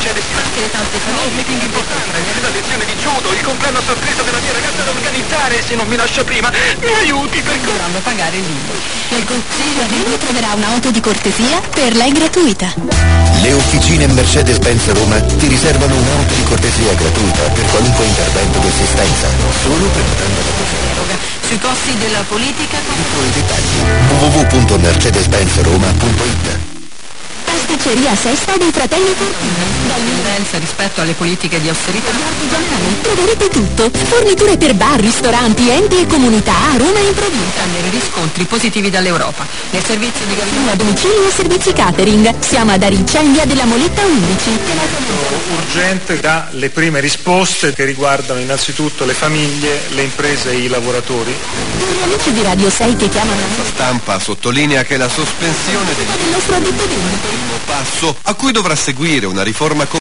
tante famiglie, meeting importante, la lezione di judo, il compleanno a sorpresa della mia ragazza da organizzare, se non mi lascia prima, mi aiuti per dovranno pagare il libro. Nel consiglio arrivo troverà un'auto di cortesia per lei gratuita. Le officine Mercedes-Benz Roma ti riservano un'auto di cortesia gratuita per qualunque intervento di assistenza, solo prenotando la tua. Sui costi della politica Tutto i dettagli www.mercedes-benzroma.it. Pasticceria Sesta dei fratelli Fortuna. tendenza rispetto alle politiche di austerità. Artigianale. Troverete tutto. Forniture per bar, ristoranti, enti e comunità a Roma e in provincia. Prendere riscontri positivi dall'Europa. Nel servizio di A domicilio e servizi catering. Siamo ad Ariccia in via della Moletta 11. Urgente dà le prime risposte che riguardano innanzitutto le famiglie, le imprese e i lavoratori. Gli amici di Radio 6 che chiamano La stampa sottolinea che la sospensione del il nostro addetto vendite. primo passo a cui dovrà seguire una riforma